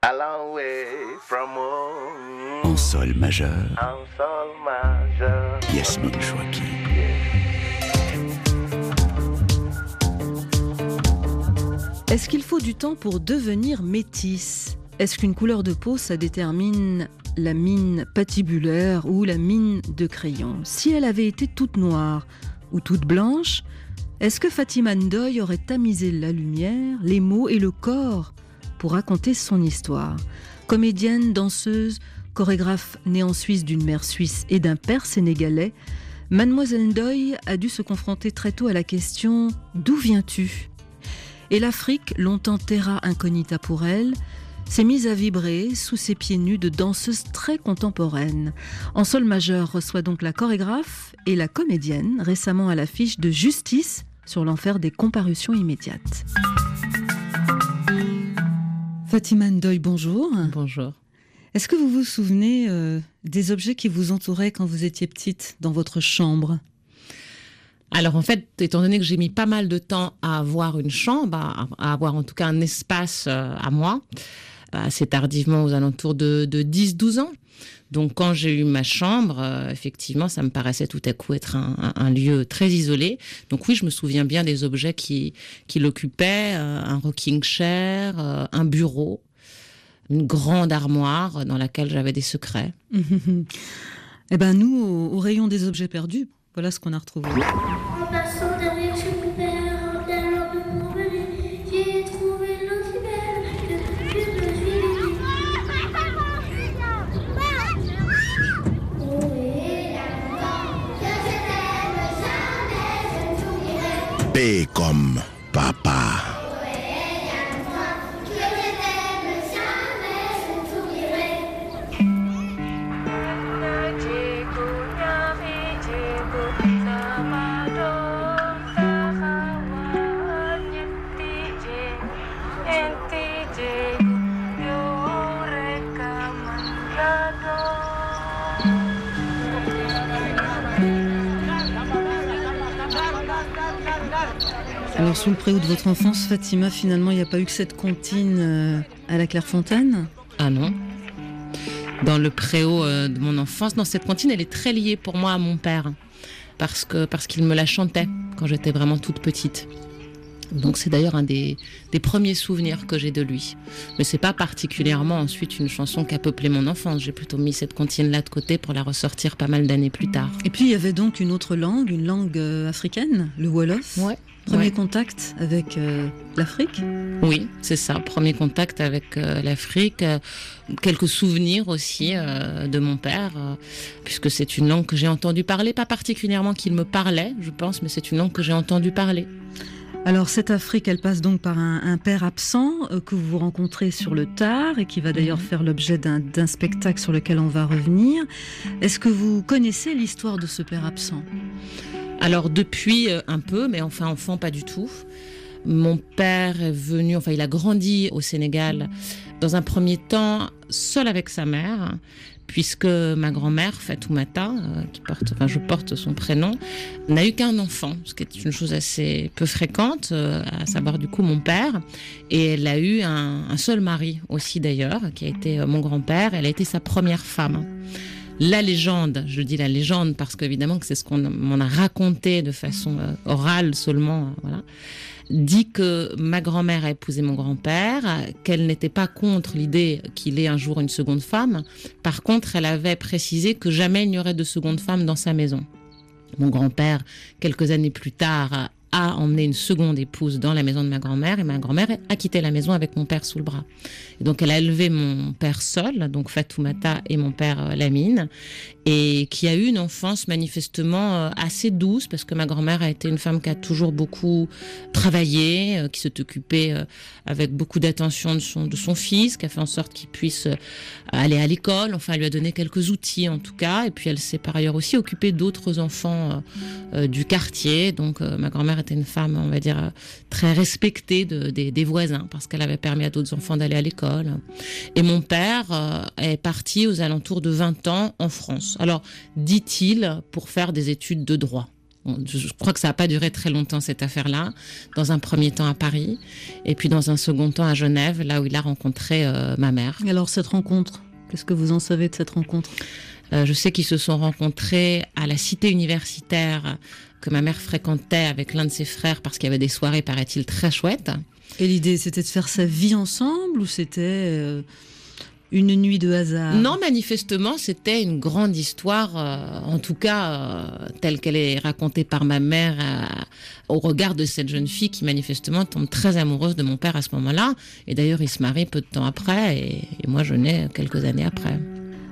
a long way from home. En sol majeur, En sol majeur. Yasmine Chouaki. Est-ce qu'il faut du temps pour devenir métisse ? Est-ce qu'une couleur de peau, ça détermine la mine patibulaire ou la mine de crayon ? Si elle avait été toute noire ou toute blanche, est-ce que Fatima Ndoye aurait tamisé la lumière, les mots et le corps pour raconter son histoire ? Comédienne, danseuse, chorégraphe née en Suisse d'une mère suisse et d'un père sénégalais, Mademoiselle Ndoye a dû se confronter très tôt à la question « D'où viens-tu » ? Et l'Afrique, longtemps terra incognita pour elle, s'est mise à vibrer sous ses pieds nus de danseuse très contemporaine. En sol majeur reçoit donc la chorégraphe et la comédienne, récemment à l'affiche de Justice sur l'enfer des comparutions immédiates. Fatima Ndoye, bonjour. Bonjour. Est-ce que vous vous souvenez des objets qui vous entouraient quand vous étiez petite dans votre chambre ? Alors en fait, étant donné que j'ai mis pas mal de temps à avoir une chambre, à avoir en tout cas un espace à moi, assez tardivement aux alentours de 10-12 ans. Donc quand j'ai eu ma chambre, effectivement, ça me paraissait tout à coup être un lieu très isolé. Donc oui, je me souviens bien des objets qui l'occupaient, un rocking chair, un bureau, une grande armoire dans laquelle j'avais des secrets. Eh ben nous, au rayon des objets perdus, voilà ce qu'on a retrouvé. En passant derrière chez mon père, à l'heure de mon relais, j'ai trouvé l'eau si belle que je me suis dit. Oui, là-dedans, que je t'aime jamais, je ne t'oublierai. P comme papa. Que je t'aime jamais, je ne t'oublierai. Alors sous le préau de votre enfance, Fatima, finalement, il n'y a pas eu que cette comptine à la Clairefontaine ? Ah non. Dans le préau de mon enfance, non, cette comptine, elle est très liée pour moi à mon père. Parce qu'il me la chantait quand j'étais vraiment toute petite. Donc c'est d'ailleurs un des premiers souvenirs que j'ai de lui. Mais c'est pas particulièrement ensuite une chanson qui a peuplé mon enfance. J'ai plutôt mis cette comptine-là de côté pour la ressortir pas mal d'années plus tard. Et puis il y avait donc une autre langue, une langue africaine, le Wolof. Ouais. Premier contact avec l'Afrique ? Oui, c'est ça. Premier contact avec l'Afrique. Quelques souvenirs aussi de mon père, puisque c'est une langue que j'ai entendu parler. Pas particulièrement qu'il me parlait, je pense, mais c'est une langue que j'ai entendu parler. Alors cette Afrique, elle passe donc par un père absent que vous rencontrez sur le tard et qui va d'ailleurs faire l'objet d'un spectacle sur lequel on va revenir. Est-ce que vous connaissez l'histoire de ce père absent ? Alors depuis un peu, mais enfin enfant pas du tout. Mon père est venu, enfin il a grandi au Sénégal dans un premier temps seul avec sa mère, puisque ma grand-mère, Fatoumata, je porte son prénom, n'a eu qu'un enfant, ce qui est une chose assez peu fréquente, à savoir du coup mon père. Et elle a eu un seul mari aussi d'ailleurs, qui a été mon grand-père. Elle a été sa première femme. La légende, je dis la légende parce qu'évidemment que c'est ce qu'on m'en a raconté de façon orale seulement, voilà, dit que ma grand-mère a épousé mon grand-père, qu'elle n'était pas contre l'idée qu'il ait un jour une seconde femme. Par contre, elle avait précisé que jamais il n'y aurait de seconde femme dans sa maison. Mon grand-père, quelques années plus tard, a emmené une seconde épouse dans la maison de ma grand-mère et ma grand-mère a quitté la maison avec mon père sous le bras. Et donc elle a élevé mon père seul, donc Fatoumata et mon père Lamine, et qui a eu une enfance manifestement assez douce parce que ma grand-mère a été une femme qui a toujours beaucoup travaillé, qui s'est occupée avec beaucoup d'attention de son fils, qui a fait en sorte qu'il puisse aller à l'école, enfin elle lui a donné quelques outils en tout cas, et puis elle s'est par ailleurs aussi occupée d'autres enfants du quartier, donc ma grand-mère était une femme, on va dire, très respectée des voisins parce qu'elle avait permis à d'autres enfants d'aller à l'école. Et mon père est parti aux alentours de 20 ans en France. Alors, dit-il, pour faire des études de droit. Je crois que ça n'a pas duré très longtemps, cette affaire-là. Dans un premier temps à Paris, et puis dans un second temps à Genève, là où il a rencontré ma mère. Et alors cette rencontre, qu'est-ce que vous en savez de cette rencontre ? Je sais qu'ils se sont rencontrés à la cité universitaire que ma mère fréquentait avec l'un de ses frères parce qu'il y avait des soirées, paraît-il, très chouettes. Et l'idée, c'était de faire sa vie ensemble ou c'était une nuit de hasard ? Non, manifestement, c'était une grande histoire, en tout cas telle qu'elle est racontée par ma mère au regard de cette jeune fille qui manifestement tombe très amoureuse de mon père à ce moment-là. Et d'ailleurs, il se marie peu de temps après et moi je nais quelques années après.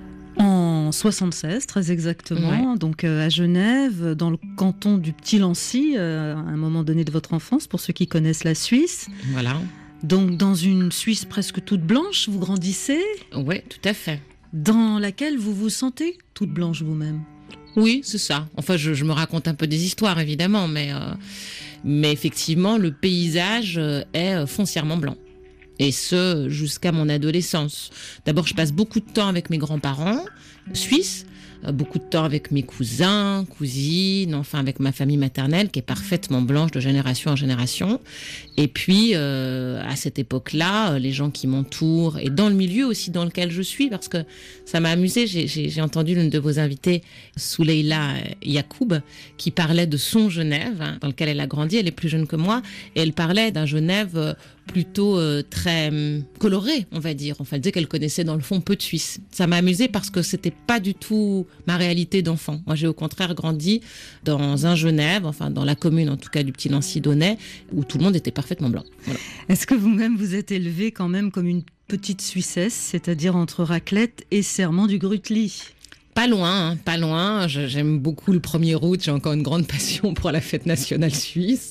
En 76, très exactement, Ouais. donc à Genève, dans le canton du Petit-Lancy, à un moment donné de votre enfance, pour ceux qui connaissent la Suisse. Voilà. Donc dans une Suisse presque toute blanche, vous grandissez, Oui, tout à fait. dans laquelle vous vous sentez toute blanche vous-même. Oui, c'est ça. Enfin, je me raconte un peu des histoires, évidemment, mais effectivement, le paysage est foncièrement blanc. Et ce, jusqu'à mon adolescence. D'abord, je passe beaucoup de temps avec mes grands-parents suisses, beaucoup de temps avec mes cousins, cousines, enfin avec ma famille maternelle qui est parfaitement blanche de génération en génération. Et puis, à cette époque-là, les gens qui m'entourent et dans le milieu aussi dans lequel je suis, parce que ça m'a amusée, j'ai entendu l'une de vos invitées, Souleila Yacoub, qui parlait de son Genève, hein, dans lequel elle a grandi, elle est plus jeune que moi, et elle parlait d'un Genève plutôt très coloré, on va dire. Enfin, elle disait qu'elle connaissait dans le fond peu de Suisses. Ça m'a amusée parce que c'était pas du tout ma réalité d'enfant. Moi, j'ai au contraire grandi dans un Genève, enfin dans la commune en tout cas du Petit-Lancy-d'Aunay, où tout le monde était parfaitement blanc. Voilà. Est-ce que vous-même vous êtes élevée quand même comme une petite Suissesse, c'est-à-dire entre raclette et serment du Grütli ? Pas loin, hein, pas loin. J'aime beaucoup le 1er août. J'ai encore une grande passion pour la fête nationale suisse.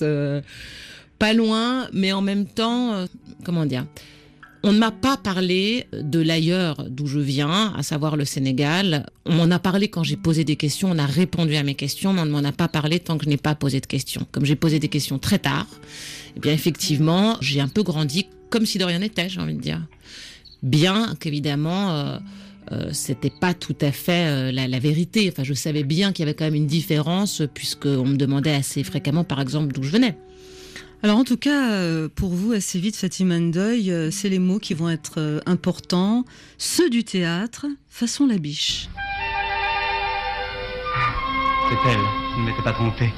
Pas loin, mais en même temps, comment dire, on ne m'a pas parlé de l'ailleurs d'où je viens, à savoir le Sénégal. On m'en a parlé quand j'ai posé des questions, on a répondu à mes questions, mais on ne m'en a pas parlé tant que je n'ai pas posé de questions. Comme j'ai posé des questions très tard, eh bien effectivement, j'ai un peu grandi comme si de rien n'était, j'ai envie de dire. Bien qu'évidemment, c'était pas tout à fait la vérité. Enfin, je savais bien qu'il y avait quand même une différence, puisqu'on me demandait assez fréquemment, par exemple, d'où je venais. Alors en tout cas, pour vous, assez vite, Fatima Ndoye, c'est les mots qui vont être importants, ceux du théâtre, façon Labiche. C'est elle, je ne m'étais pas trompé.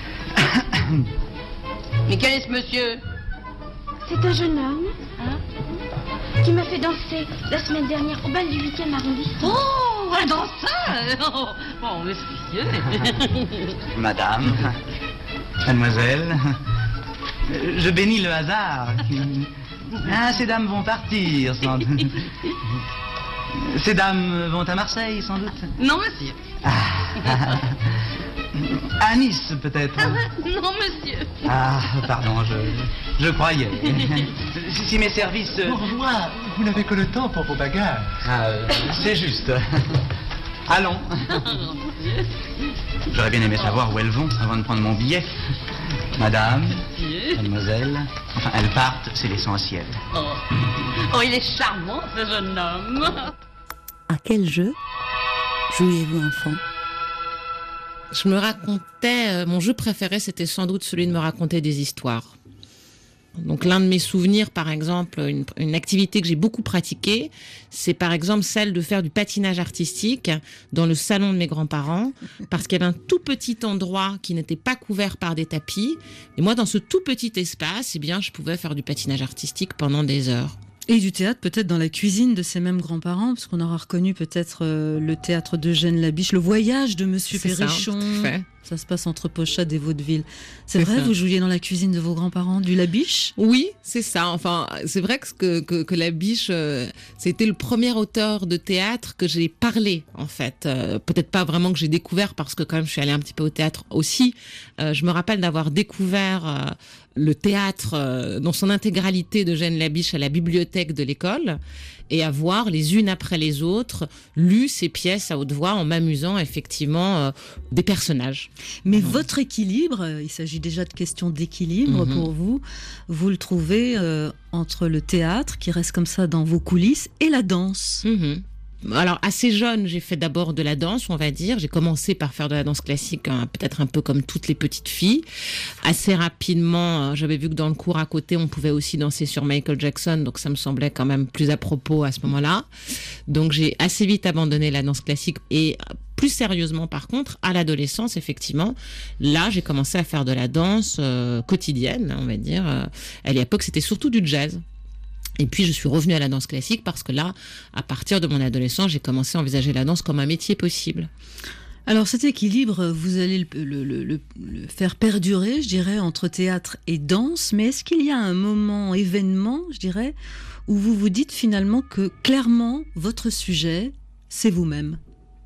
Mais quel est ce monsieur? C'est un jeune homme qui m'a fait danser la semaine dernière au bal du 8e arrondissement. Oh, un danseur! Oh, monsieur! Madame, mademoiselle, je bénis le hasard. Ah, ces dames vont partir, sans doute. Ces dames vont à Marseille, sans doute. Non, monsieur. À Nice, peut-être. Non, monsieur. Ah, pardon, je croyais. Si mes services... Pour moi, vous n'avez que le temps pour vos bagages. Ah, c'est juste. Allons. J'aurais bien aimé savoir où elles vont avant de prendre mon billet. Madame, mademoiselle, enfin, elles partent, c'est l'essentiel. Oh, il est charmant, ce jeune homme. À quel jeu jouiez-vous enfant ? Je me racontais, mon jeu préféré, c'était sans doute celui de me raconter des histoires. Donc l'un de mes souvenirs, par exemple, une activité que j'ai beaucoup pratiquée, c'est par exemple celle de faire du patinage artistique dans le salon de mes grands-parents, parce qu'il y avait un tout petit endroit qui n'était pas couvert par des tapis. Et moi, dans ce tout petit espace, eh bien, je pouvais faire du patinage artistique pendant des heures. Et du théâtre, peut-être dans la cuisine de ces mêmes grands-parents, parce qu'on aura reconnu peut-être le théâtre d'Eugène Labiche, le voyage de Monsieur C'est Perrichon. ça, tout à fait. Ça se passe entre Pochade et Vaudeville. C'est C'est vrai, ça. vous jouiez dans la cuisine de vos grands-parents, du Labiche ? Oui, c'est ça. Enfin, c'est vrai que Labiche, c'était le premier auteur de théâtre que j'ai parlé, en fait. Peut-être pas vraiment que j'ai découvert, parce que quand même, je suis allée un petit peu au théâtre aussi. Je me rappelle d'avoir découvert le théâtre dans son intégralité d'Eugène Labiche à la bibliothèque de l'école, et avoir, les unes après les autres, lu ces pièces à haute voix en m'amusant, effectivement, des personnages. Mais votre équilibre, il s'agit déjà de questions d'équilibre pour vous, vous le trouvez entre le théâtre, qui reste comme ça dans vos coulisses, et la danse. Alors, assez jeune, j'ai fait d'abord de la danse, on va dire. J'ai commencé par faire de la danse classique, peut-être un peu comme toutes les petites filles. Assez rapidement, j'avais vu que dans le cours à côté, on pouvait aussi danser sur Michael Jackson, donc ça me semblait quand même plus à propos à ce moment-là. Donc, j'ai assez vite abandonné la danse classique et plus sérieusement, par contre, à l'adolescence, effectivement, là, j'ai commencé à faire de la danse quotidienne, on va dire. À l'époque, c'était surtout du jazz. Et puis, je suis revenue à la danse classique parce que là, à partir de mon adolescence, j'ai commencé à envisager la danse comme un métier possible. Alors cet équilibre, vous allez le faire perdurer, je dirais, entre théâtre et danse. Mais est-ce qu'il y a un moment, événement, je dirais, où vous vous dites finalement que clairement, votre sujet, c'est vous-même ?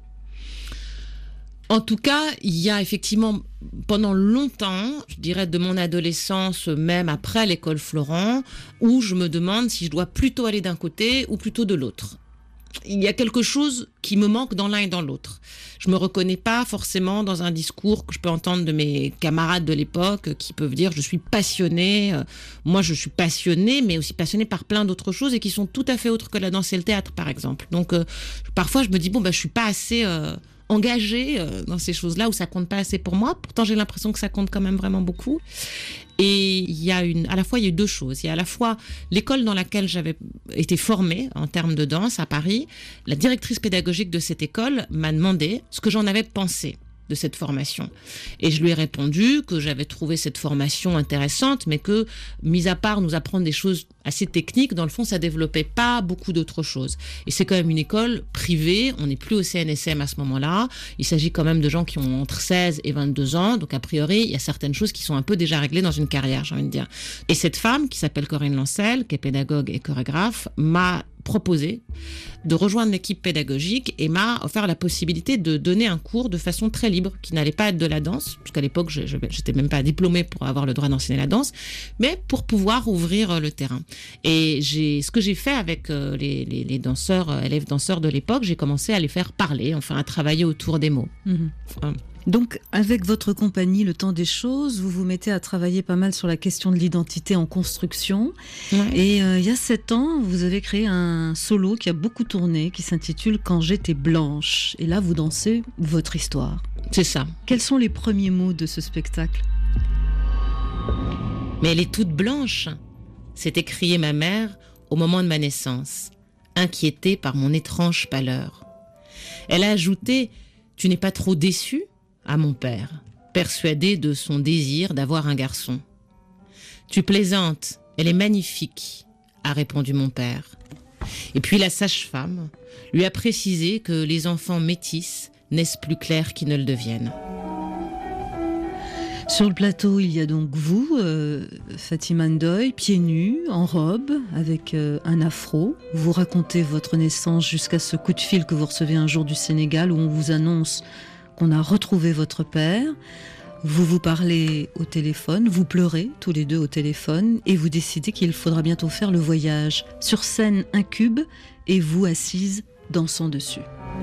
En tout cas, il y a effectivement, pendant longtemps, je dirais de mon adolescence, même après l'école Florent, où je me demande si je dois plutôt aller d'un côté ou plutôt de l'autre. Il y a quelque chose qui me manque dans l'un et dans l'autre. Je me reconnais pas forcément dans un discours que je peux entendre de mes camarades de l'époque qui peuvent dire je suis passionnée. Moi, je suis passionnée, mais aussi passionnée par plein d'autres choses et qui sont tout à fait autres que la danse et le théâtre, par exemple. Donc, parfois, je me dis je suis pas assez engagée dans ces choses-là où ça compte pas assez pour moi. Pourtant, j'ai l'impression que ça compte quand même vraiment beaucoup. Et il y a à la fois, il y a eu deux choses. Il y a à la fois l'école dans laquelle j'avais été formée en termes de danse à Paris. La directrice pédagogique de cette école m'a demandé ce que j'en avais pensé de cette formation. Et je lui ai répondu que j'avais trouvé cette formation intéressante, mais que, mis à part nous apprendre des choses assez techniques, dans le fond, ça développait pas beaucoup d'autres choses. Et c'est quand même une école privée, on n'est plus au CNSM à ce moment-là, il s'agit quand même de gens qui ont entre 16 et 22 ans, donc a priori, il y a certaines choses qui sont un peu déjà réglées dans une carrière, j'ai envie de dire. Et cette femme, qui s'appelle Corinne Lancel, qui est pédagogue et chorégraphe, m'a proposé de rejoindre l'équipe pédagogique et m'a offert la possibilité de donner un cours de façon très libre, qui n'allait pas être de la danse, puisqu'à l'époque, je n'étais même pas diplômée pour avoir le droit d'enseigner la danse, mais pour pouvoir ouvrir le terrain. Et ce que j'ai fait avec les danseurs, élèves danseurs de l'époque, j'ai commencé à les faire parler, enfin à travailler autour des mots. Donc, avec votre compagnie, Le Temps des Choses, vous vous mettez à travailler pas mal sur la question de l'identité en construction. Ouais. Et il y a 7 ans, vous avez créé un solo qui a beaucoup tourné, qui s'intitule « Quand j'étais blanche ». Et là, vous dansez votre histoire. C'est ça. Quels sont les premiers mots de ce spectacle ? Mais elle est toute blanche, s'était criée ma mère au moment de ma naissance, inquiétée par mon étrange pâleur. Elle a ajouté « Tu n'es pas trop déçu ?» à mon père, persuadé de son désir d'avoir un garçon. « Tu plaisantes, elle est magnifique », a répondu mon père. Et puis la sage-femme lui a précisé que les enfants métis naissent plus clairs qu'ils ne le deviennent. Sur le plateau, il y a donc vous, Fatima Ndoye, pieds nus, en robe, avec un afro. Vous racontez votre naissance jusqu'à ce coup de fil que vous recevez un jour du Sénégal où on vous annonce qu'on a retrouvé votre père. Vous vous parlez au téléphone, vous pleurez tous les deux au téléphone et vous décidez qu'il faudra bientôt faire le voyage. Sur scène, un cube et vous assise dansant dessus.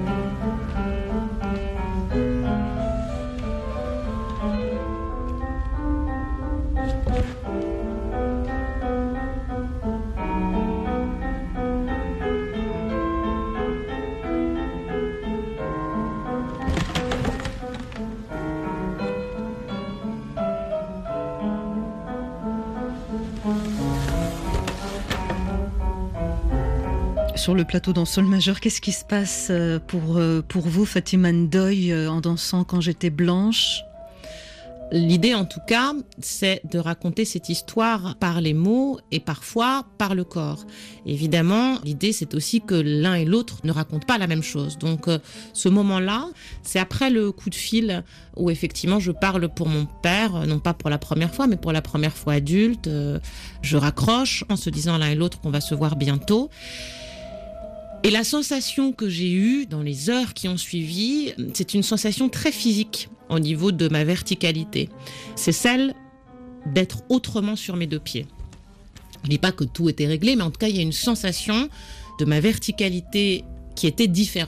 Sur le plateau dans Sol majeur, qu'est-ce qui se passe pour vous, Fatima Ndoye, en dansant Quand j'étais blanche ? L'idée, en tout cas, c'est de raconter cette histoire par les mots et parfois par le corps. Évidemment, l'idée, c'est aussi que l'un et l'autre ne racontent pas la même chose. Donc, ce moment-là, c'est après le coup de fil où, effectivement, je parle pour mon père, non pas pour la première fois, mais pour la première fois adulte. Je raccroche en se disant l'un et l'autre qu'on va se voir bientôt. Et la sensation que j'ai eue dans les heures qui ont suivi, c'est une sensation très physique au niveau de ma verticalité. C'est celle d'être autrement sur mes deux pieds. Je ne dis pas que tout était réglé, mais en tout cas, il y a une sensation de ma verticalité qui était différente.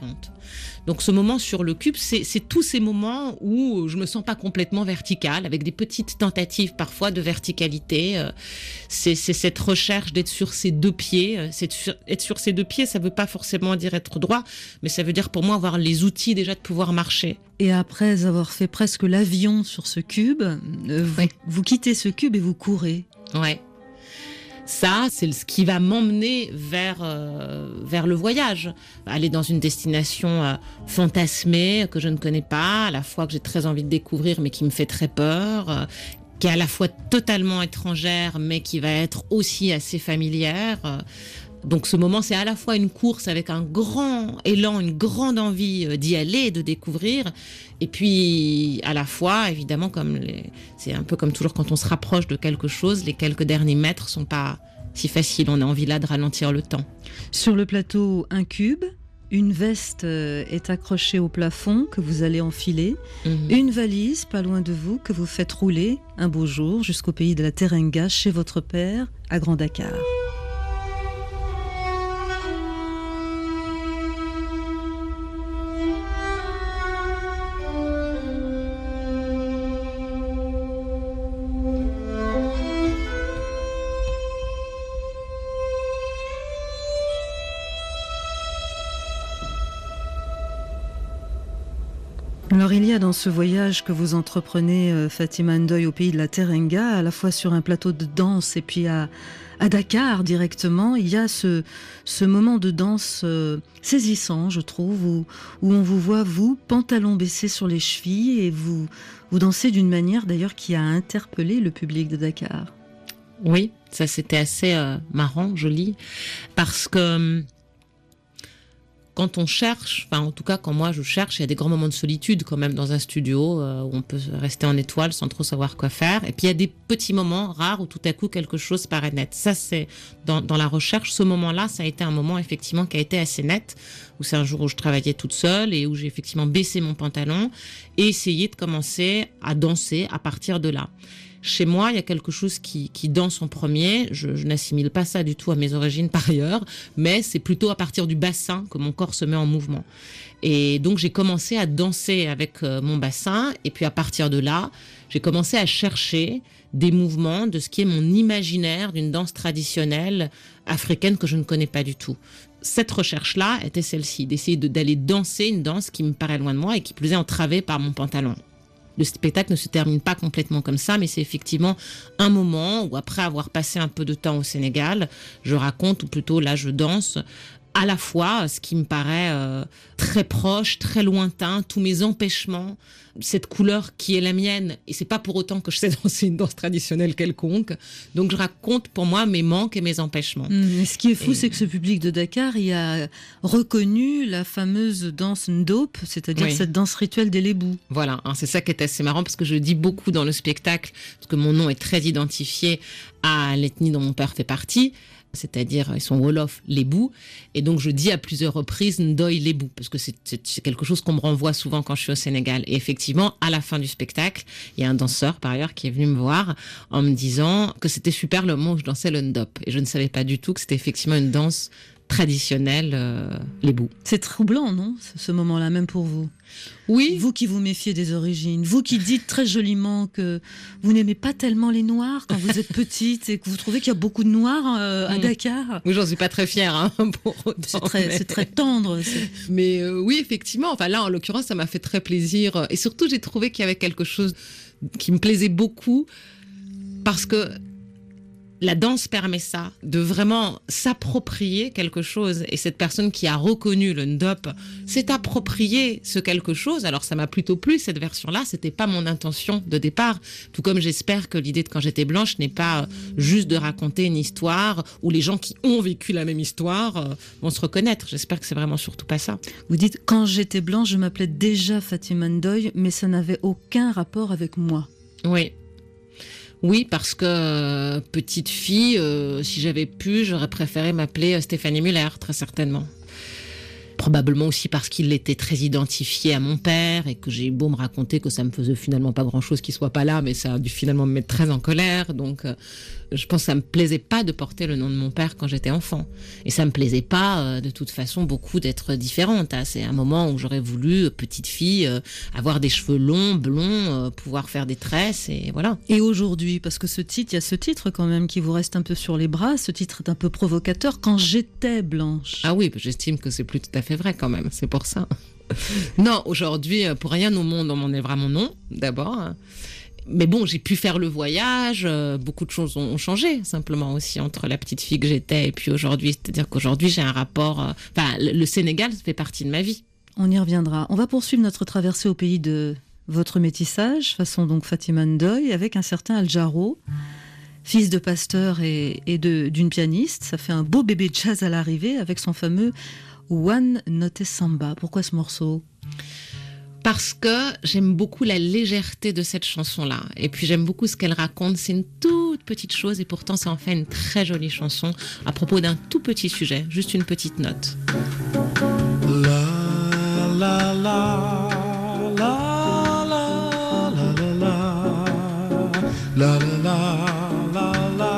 Donc ce moment sur le cube, c'est tous ces moments où je me sens pas complètement verticale, avec des petites tentatives parfois de verticalité. C'est cette recherche d'être sur ses deux pieds. Être sur ses deux pieds, ça veut pas forcément dire être droit, mais ça veut dire pour moi avoir les outils déjà de pouvoir marcher. Et après avoir fait presque l'avion sur ce cube, vous quittez ce cube et vous courez. Ouais. Ça, c'est ce qui va m'emmener vers le voyage. Aller dans une destination fantasmée que je ne connais pas, à la fois que j'ai très envie de découvrir mais qui me fait très peur, qui est à la fois totalement étrangère mais qui va être aussi assez familière. Donc ce moment, c'est à la fois une course avec un grand élan, une grande envie d'y aller et de découvrir. Et puis à la fois, évidemment, c'est un peu comme toujours quand on se rapproche de quelque chose, les quelques derniers mètres sont pas si faciles. On a envie là de ralentir le temps. Sur le plateau, un cube, une veste est accrochée au plafond que vous allez enfiler, une valise pas loin de vous que vous faites rouler un beau jour jusqu'au pays de la Teranga chez votre père à Grand Dakar. Alors il y a dans ce voyage que vous entreprenez, Fatima Ndoye, au pays de la Teranga, à la fois sur un plateau de danse et puis à Dakar directement, il y a ce moment de danse saisissant, je trouve, où on vous voit, vous, pantalon baissé sur les chevilles, et vous dansez d'une manière d'ailleurs qui a interpellé le public de Dakar. Oui, ça c'était assez marrant, joli, parce que quand on cherche, enfin en tout cas quand moi je cherche, il y a des grands moments de solitude quand même dans un studio où on peut rester en étoile sans trop savoir quoi faire. Et puis il y a des petits moments rares où tout à coup quelque chose paraît net. Ça c'est dans la recherche, ce moment-là, ça a été un moment effectivement qui a été assez net, où c'est un jour où je travaillais toute seule et où j'ai effectivement baissé mon pantalon et essayé de commencer à danser à partir de là. Chez moi, il y a quelque chose qui danse en premier. Je n'assimile pas ça du tout à mes origines par ailleurs, mais c'est plutôt à partir du bassin que mon corps se met en mouvement. Et donc, j'ai commencé à danser avec mon bassin. Et puis, à partir de là, j'ai commencé à chercher des mouvements de ce qui est mon imaginaire d'une danse traditionnelle africaine que je ne connais pas du tout. Cette recherche-là était celle-ci, d'essayer d'aller danser une danse qui me paraît loin de moi et qui plus est entravée par mon pantalon. Le spectacle ne se termine pas complètement comme ça, mais c'est effectivement un moment où, après avoir passé un peu de temps au Sénégal, je raconte, ou plutôt là je danse, à la fois ce qui me paraît très proche, très lointain, tous mes empêchements, cette couleur qui est la mienne, et c'est pas pour autant que je sais danser une danse traditionnelle quelconque. Donc je raconte pour moi mes manques et mes empêchements. Et ce qui est fou, c'est que ce public de Dakar y a reconnu la fameuse danse Ndope, c'est-à-dire cette danse rituelle des Lébous. Voilà, hein, c'est ça qui est assez marrant, parce que je dis beaucoup dans le spectacle, parce que mon nom est très identifié à l'ethnie dont mon père fait partie, c'est-à-dire ils sont Wolof, Lébou, et donc je dis à plusieurs reprises Ndoye Lébou, parce que c'est quelque chose qu'on me renvoie souvent quand je suis au Sénégal. Et effectivement, à la fin du spectacle, il y a un danseur par ailleurs qui est venu me voir en me disant que c'était super le moment où je dansais le Ndop, et je ne savais pas du tout que c'était effectivement une danse traditionnelle Lébou. C'est troublant, non, ce moment-là, même pour vous? Oui. Vous qui vous méfiez des origines, vous qui dites très joliment que vous n'aimez pas tellement les Noirs quand vous êtes petite et que vous trouvez qu'il y a beaucoup de Noirs à Dakar. Oui, j'en suis pas très fière, hein, pour autant. C'est très tendre. Mais oui, effectivement, enfin là, en l'occurrence, ça m'a fait très plaisir. Et surtout, j'ai trouvé qu'il y avait quelque chose qui me plaisait beaucoup, parce que la danse permet ça, de vraiment s'approprier quelque chose. Et cette personne qui a reconnu le Ndop s'est approprié ce quelque chose. Alors ça m'a plutôt plu, cette version-là. C'était pas mon intention de départ. Tout comme j'espère que l'idée de Quand j'étais blanche n'est pas juste de raconter une histoire où les gens qui ont vécu la même histoire vont se reconnaître. J'espère que c'est vraiment surtout pas ça. Vous dites, quand j'étais blanche, je m'appelais déjà Fatima Ndoye, mais ça n'avait aucun rapport avec moi. Oui. Oui, parce que petite fille, si j'avais pu, j'aurais préféré m'appeler Stéphanie Muller, très certainement. Probablement aussi parce qu'il était très identifié à mon père et que j'ai beau me raconter que ça me faisait finalement pas grand-chose qu'il soit pas là, mais ça a dû finalement me mettre très en colère. Donc, je pense que ça me plaisait pas de porter le nom de mon père quand j'étais enfant. Et ça me plaisait pas, de toute façon, beaucoup d'être différente. C'est un moment où j'aurais voulu, petite fille, avoir des cheveux longs, blonds, pouvoir faire des tresses et voilà. Et aujourd'hui, parce que il y a ce titre quand même qui vous reste un peu sur les bras, ce titre est un peu provocateur, Quand j'étais blanche. Ah oui, j'estime que c'est plus tout à fait vrai quand même, c'est pour ça. Non, aujourd'hui, pour rien au monde, on m'enlèvera mon nom, d'abord. Mais bon, j'ai pu faire le voyage, beaucoup de choses ont changé, simplement aussi, entre la petite fille que j'étais et puis aujourd'hui. C'est-à-dire qu'aujourd'hui, j'ai un rapport... le Sénégal fait partie de ma vie. On y reviendra. On va poursuivre notre traversée au pays de votre métissage, façon donc Fatima Ndoye, avec un certain Al Jarreau, fils de pasteur et d'une pianiste. Ça fait un beau bébé jazz à l'arrivée avec son fameux One Note Samba. Pourquoi ce morceau ? Parce que j'aime beaucoup la légèreté de cette chanson-là. Et puis j'aime beaucoup ce qu'elle raconte. C'est une toute petite chose et pourtant ça en fait une très jolie chanson à propos d'un tout petit sujet, juste une petite note. La la la la la la la la la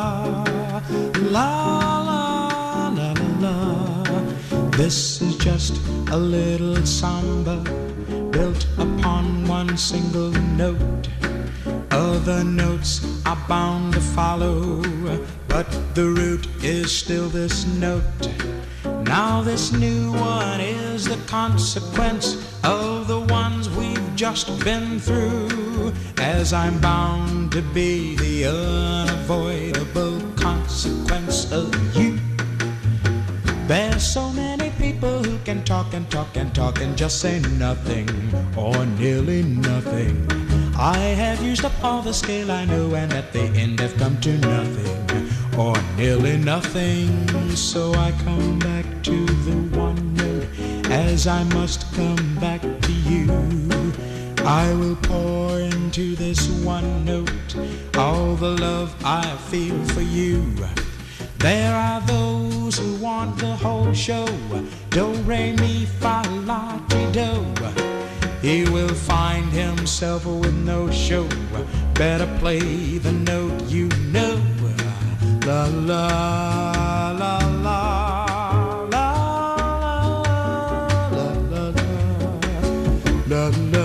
la la. This is just a little samba built upon one single note. Other notes are bound to follow, but the root is still this note. Now this new one is the consequence of the ones we've just been through, as I'm bound to be the unavoidable consequence of you. There's so many people who can talk and talk and talk and just say nothing or nearly nothing. I have used up all the scale I know and at the end have come to nothing or nearly nothing. So I come back to the one note as I must come back to you. I will pour into this one note all the love I feel for you. There are those who want the whole show. Do, re, mi, fa, la, ti, do. He will find himself with no show. Better play the note you know. La la la la la la la la la.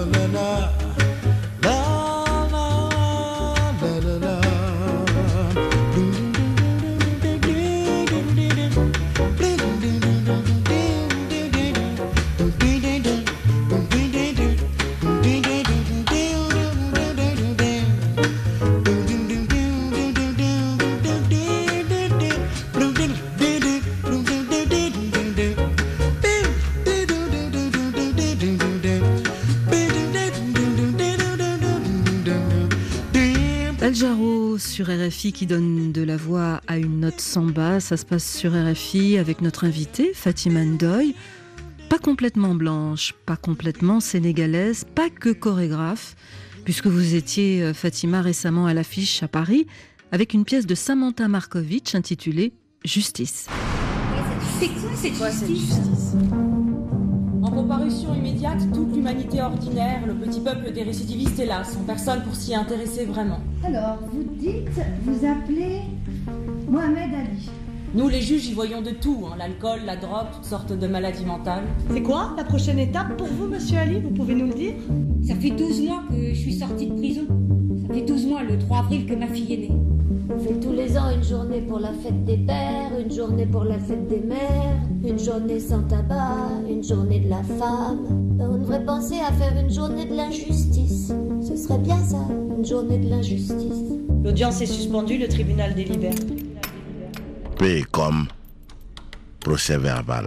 Al Jarreau sur RFI qui donne de la voix à une note samba. Ça se passe sur RFI avec notre invitée Fatima Ndoye. Pas complètement blanche, pas complètement sénégalaise, pas que chorégraphe, puisque vous étiez, Fatima, récemment à l'affiche à Paris avec une pièce de Samantha Markovitch intitulée Justice. C'est quoi cette justice ? En comparution immédiate, toute l'humanité ordinaire, le petit peuple des récidivistes est là, sans personne pour s'y intéresser vraiment. Alors, vous dites, vous appelez Mohamed Ali. Nous, les juges, y voyons de tout, l'alcool, la drogue, toutes sortes de maladies mentales. C'est quoi la prochaine étape pour vous, monsieur Ali ? Vous pouvez nous le dire ? Ça fait 12 mois que je suis sortie de prison. Ça fait 12 mois, le 3 avril, que ma fille est née. On fait tous les ans une journée pour la fête des pères, une journée pour la fête des mères, une journée sans tabac, une journée de la femme. On devrait penser à faire une journée de l'injustice. Ce serait bien ça, une journée de l'injustice. L'audience est suspendue, le tribunal délibère. P comme procès verbal.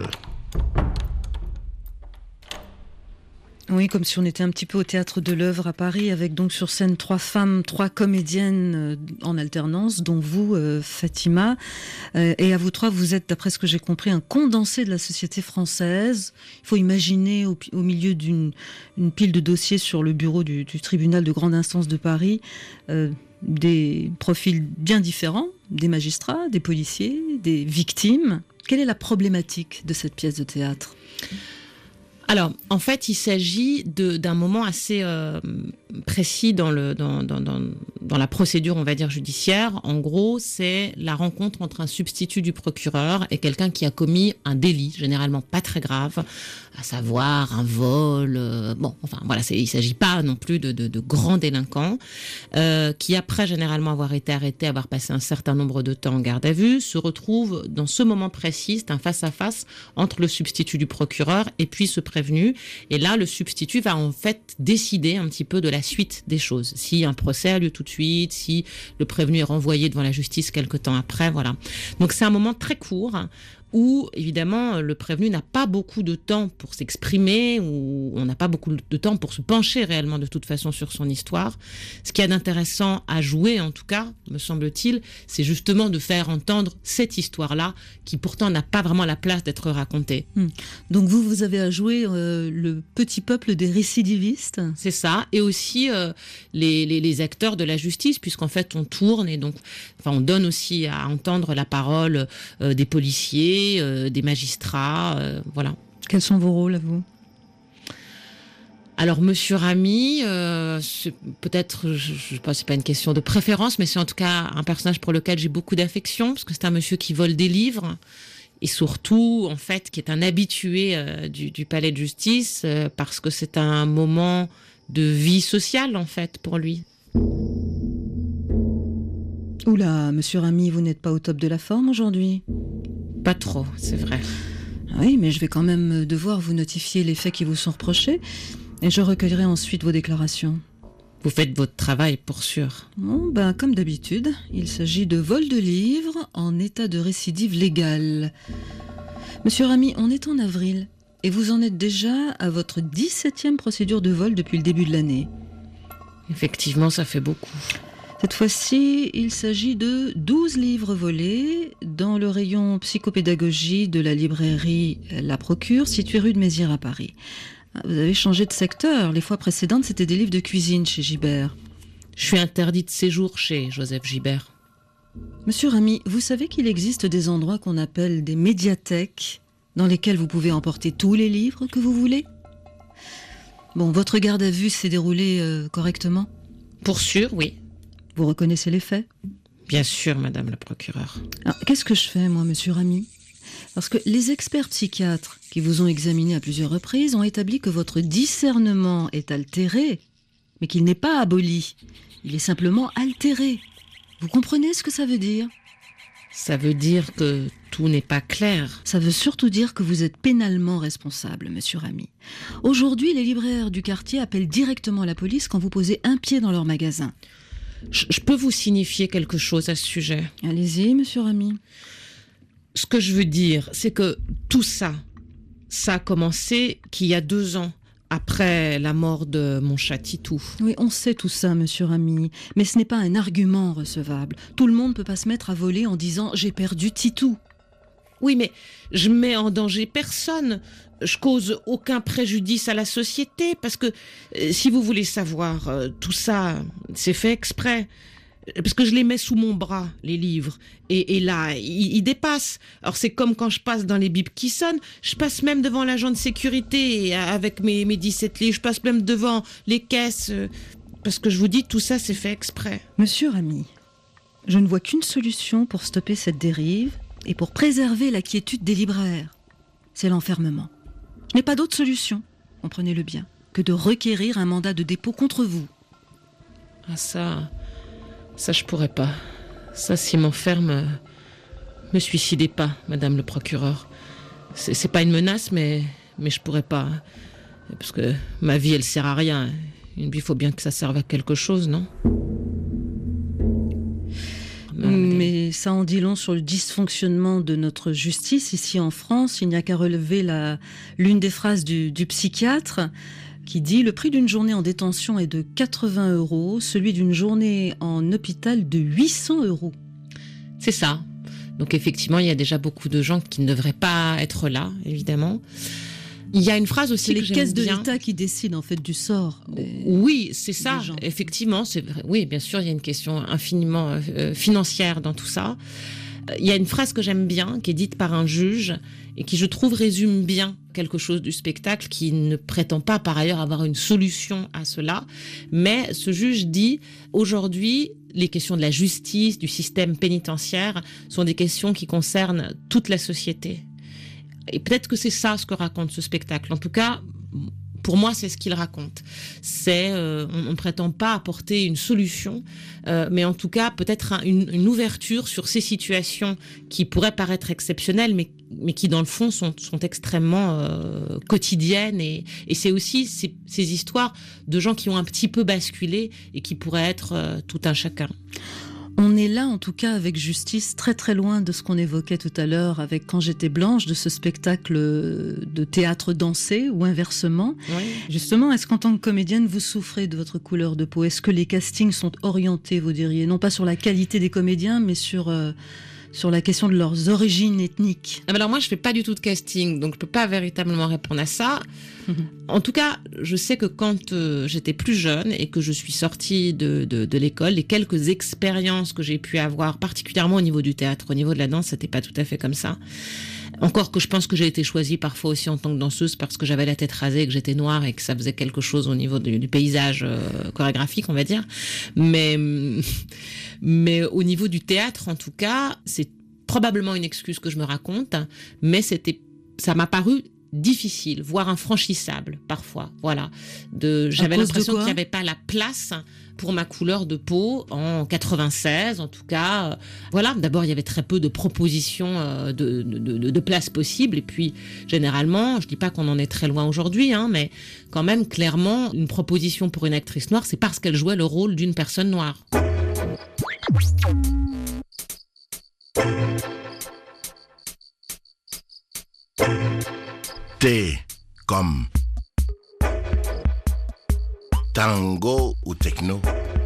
Oui, comme si on était un petit peu au théâtre de l'œuvre à Paris, avec donc sur scène 3 femmes, 3 comédiennes en alternance, dont vous, Fatima. Et à vous 3, vous êtes, d'après ce que j'ai compris, un condensé de la société française. Il faut imaginer au milieu d'une pile de dossiers sur le bureau du tribunal de grande instance de Paris, des profils bien différents, des magistrats, des policiers, des victimes. Quelle est la problématique de cette pièce de théâtre ? Alors, en fait, il s'agit d'un moment assez précis dans la procédure, on va dire, judiciaire. En gros, c'est la rencontre entre un substitut du procureur et quelqu'un qui a commis un délit, généralement pas très grave, à savoir un vol. Il ne s'agit pas non plus de grands délinquants, qui, après généralement avoir été arrêtés, avoir passé un certain nombre de temps en garde à vue, se retrouvent dans ce moment précis, c'est un face-à-face entre le substitut du procureur et puis ce prévenu. Et là, le substitut va en fait décider un petit peu de la suite des choses. Si un procès a lieu tout de suite, si le prévenu est renvoyé devant la justice quelque temps après, voilà. Donc c'est un moment très court où, évidemment, le prévenu n'a pas beaucoup de temps pour s'exprimer, ou on n'a pas beaucoup de temps pour se pencher réellement de toute façon sur son histoire. Ce qu'il y a d'intéressant à jouer, en tout cas, me semble-t-il, c'est justement de faire entendre cette histoire-là, qui pourtant n'a pas vraiment la place d'être racontée. Donc vous avez à jouer le petit peuple des récidivistes ? C'est ça, et aussi les acteurs de la justice, puisqu'en fait on tourne, et donc on donne aussi à entendre la parole des policiers, des magistrats, voilà. Quels sont vos rôles à vous ? Alors, Monsieur Ramy, peut-être, je sais pas, c'est pas une question de préférence, mais c'est en tout cas un personnage pour lequel j'ai beaucoup d'affection, parce que c'est un monsieur qui vole des livres, et surtout, en fait, qui est un habitué du palais de justice, parce que c'est un moment de vie sociale, en fait, pour lui. Oula, Monsieur Ramy, vous n'êtes pas au top de la forme aujourd'hui ? Pas trop, c'est vrai. Oui, mais je vais quand même devoir vous notifier les faits qui vous sont reprochés, et je recueillerai ensuite vos déclarations. Vous faites votre travail, pour sûr. Bon, comme d'habitude, il s'agit de vol de livres en état de récidive légale. Monsieur Ramy, on est en avril, et vous en êtes déjà à votre 17e procédure de vol depuis le début de l'année. Effectivement, ça fait beaucoup. Cette fois-ci, il s'agit de 12 livres volés dans le rayon psychopédagogie de la librairie La Procure, située rue de Mézières à Paris. Vous avez changé de secteur. Les fois précédentes, c'était des livres de cuisine chez Gibert. Je suis interdit de séjour chez Joseph Gibert. Monsieur Ramy, vous savez qu'il existe des endroits qu'on appelle des médiathèques, dans lesquels vous pouvez emporter tous les livres que vous voulez ? Bon, votre garde à vue s'est déroulée correctement ? Pour sûr, oui. Vous reconnaissez les faits ? Bien sûr, madame la procureure. Alors, qu'est-ce que je fais, moi, monsieur Ramy ? Parce que les experts psychiatres qui vous ont examiné à plusieurs reprises ont établi que votre discernement est altéré, mais qu'il n'est pas aboli. Il est simplement altéré. Vous comprenez ce que ça veut dire ? Ça veut dire que tout n'est pas clair. Ça veut surtout dire que vous êtes pénalement responsable, monsieur Ramy. Aujourd'hui, les libraires du quartier appellent directement la police quand vous posez un pied dans leur magasin. Je peux vous signifier quelque chose à ce sujet. Allez-y, monsieur Ramy. Ce que je veux dire, c'est que tout ça a commencé qu'il y a 2 ans, après la mort de mon chat Titou. Oui, on sait tout ça, monsieur Ramy, mais ce n'est pas un argument recevable. Tout le monde ne peut pas se mettre à voler en disant « j'ai perdu Titou ». Oui, mais je mets en danger personne. Je cause aucun préjudice à la société, parce que, si vous voulez savoir, tout ça, c'est fait exprès. Parce que je les mets sous mon bras, les livres. Et là, ils dépassent. Alors c'est comme quand je passe dans les bips qui sonnent. Je passe même devant l'agent de sécurité avec mes 17 livres. Je passe même devant les caisses. Parce que je vous dis, tout ça, c'est fait exprès. Monsieur Ramy, je ne vois qu'une solution pour stopper cette dérive et pour préserver la quiétude des libraires. C'est l'enfermement. Je n'ai pas d'autre solution, comprenez-le bien, que de requérir un mandat de dépôt contre vous. Ah ça je pourrais pas. Ça, s'il m'enferme, me suicidez pas, madame le procureur. C'est pas une menace, mais je pourrais pas. Parce que ma vie, elle sert à rien. Il faut bien que ça serve à quelque chose, non ? Mais ça en dit long sur le dysfonctionnement de notre justice. Ici en France, il n'y a qu'à relever l'une des phrases du psychiatre qui dit « Le prix d'une journée en détention est de 80 €, celui d'une journée en hôpital de 800 €. » C'est ça. Donc effectivement, il y a déjà beaucoup de gens qui ne devraient pas être là, évidemment. Il y a une phrase aussi que les j'aime caisses de bien. l'État qui décident en fait du sort. Oui, c'est ça. Effectivement, c'est vrai. Oui, bien sûr, il y a une question infiniment financière dans tout ça. Il y a une phrase que j'aime bien, qui est dite par un juge et qui, je trouve, résume bien quelque chose du spectacle, qui ne prétend pas par ailleurs avoir une solution à cela. Mais ce juge dit, aujourd'hui, les questions de la justice, du système pénitentiaire sont des questions qui concernent toute la société. Et peut-être que c'est ça ce que raconte ce spectacle. En tout cas, pour moi, c'est ce qu'il raconte. On ne prétend pas apporter une solution, mais en tout cas, peut-être une ouverture sur ces situations qui pourraient paraître exceptionnelles, mais qui, dans le fond, sont extrêmement quotidiennes. Et c'est aussi ces histoires de gens qui ont un petit peu basculé et qui pourraient être tout un chacun. On est là, en tout cas, avec Justice, très très loin de ce qu'on évoquait tout à l'heure avec Quand j'étais blanche, de ce spectacle de théâtre dansé ou inversement. Oui. Justement, est-ce qu'en tant que comédienne, vous souffrez de votre couleur de peau ? Est-ce que les castings sont orientés, vous diriez, non pas sur la qualité des comédiens, mais sur la question de leurs origines ethniques ? Alors moi, je fais pas du tout de casting, donc je peux pas véritablement répondre à ça. En tout cas, je sais que quand j'étais plus jeune et que je suis sortie de l'école, les quelques expériences que j'ai pu avoir, particulièrement au niveau du théâtre, au niveau de la danse, c'était pas tout à fait comme ça. Encore que je pense que j'ai été choisie parfois aussi en tant que danseuse parce que j'avais la tête rasée, que j'étais noire et que ça faisait quelque chose au niveau du paysage chorégraphique, on va dire. Mais au niveau du théâtre, en tout cas, c'est probablement une excuse que je me raconte, mais ça m'a paru difficile, voire infranchissable parfois. Voilà. J'avais l'impression qu'il n'y avait pas la place pour ma couleur de peau en 96, en tout cas. Voilà. D'abord, il y avait très peu de propositions de places possibles. Et puis, généralement, je dis pas qu'on en est très loin aujourd'hui, mais quand même, clairement, une proposition pour une actrice noire, c'est parce qu'elle jouait le rôle d'une personne noire. T comme tango ou techno.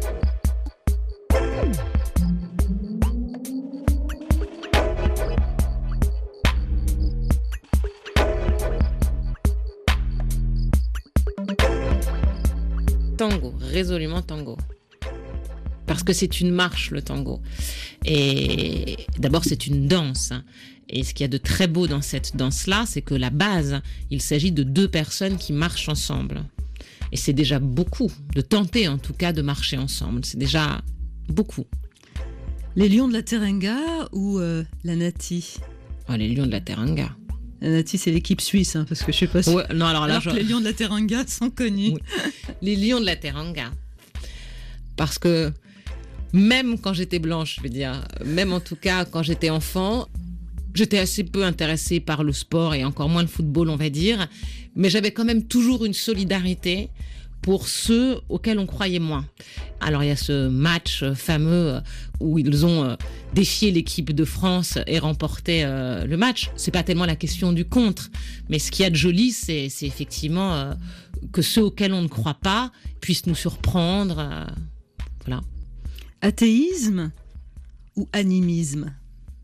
Tango, résolument tango. Parce que c'est une marche, le tango. Et d'abord, c'est une danse. Et ce qu'il y a de très beau dans cette danse-là, c'est que la base, il s'agit de deux personnes qui marchent ensemble. Et c'est déjà beaucoup, de tenter en tout cas de marcher ensemble. C'est déjà beaucoup. Les Lions de la Teranga ou la Nati ? Les Lions de la Teranga. La Nati, c'est l'équipe suisse, parce que je sais pas si... Ouais, non, alors que les Lions de la Teranga sont connus. Oui. Les Lions de la Teranga. Parce que même quand j'étais blanche, je veux dire, même en tout cas quand j'étais enfant, j'étais assez peu intéressée par le sport et encore moins le football, on va dire, mais j'avais quand même toujours une solidarité pour ceux auxquels on croyait moins. Alors il y a ce match fameux où ils ont défié l'équipe de France et remporté le match. C'est pas tellement la question du contre, mais ce qu'il y a de joli, c'est effectivement que ceux auxquels on ne croit pas puissent nous surprendre. Voilà. Athéisme ou animisme ?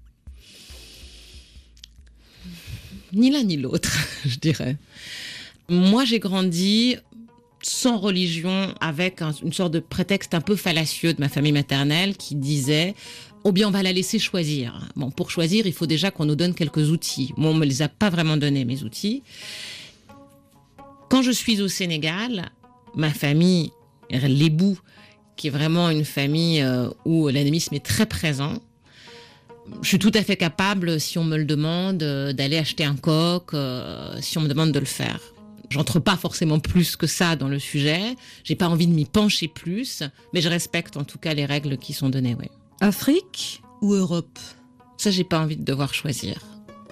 Ni l'un ni l'autre, je dirais. Moi, j'ai grandi sans religion, avec une sorte de prétexte un peu fallacieux de ma famille maternelle qui disait « Oh bien, on va la laisser choisir ». Bon, pour choisir, il faut déjà qu'on nous donne quelques outils. Moi, on ne me les a pas vraiment donnés, mes outils. Quand je suis au Sénégal, ma famille, les Bous, qui est vraiment une famille où l'animisme est très présent, je suis tout à fait capable, si on me le demande, d'aller acheter un coq, si on me demande de le faire. J'entre pas forcément plus que ça dans le sujet, j'ai pas envie de m'y pencher plus, mais je respecte en tout cas les règles qui sont données, oui. Afrique ou Europe ? Ça, j'ai pas envie de devoir choisir.